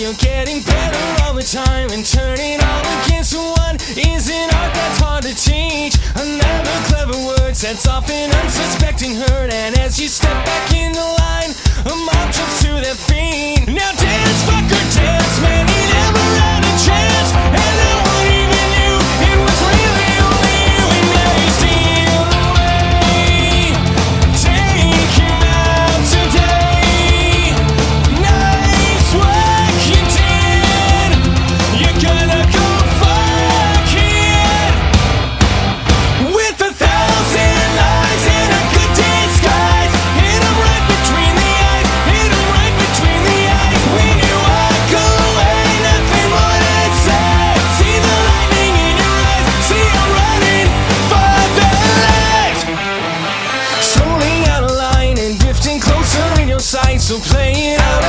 you're getting better all the time, and turning all against one is an art that's hard to teach. Another clever word sets off an unsuspecting hurt, and as you step back in the line, a mob jumps to their feet. Now dance, fucker, dance, man, he never had a chance, and no one even knew it was really only you. And now you steal away, take him out today. Nice work you did, you're gonna go fuck it. With 1,000 lies and a good disguise, hit him right between the eyes, hit him right between the eyes. When you walk away, nothing more to say. See the lightning in your eyes, see you running for the light. Strolling out of line and drifting closer in your sight, so play it out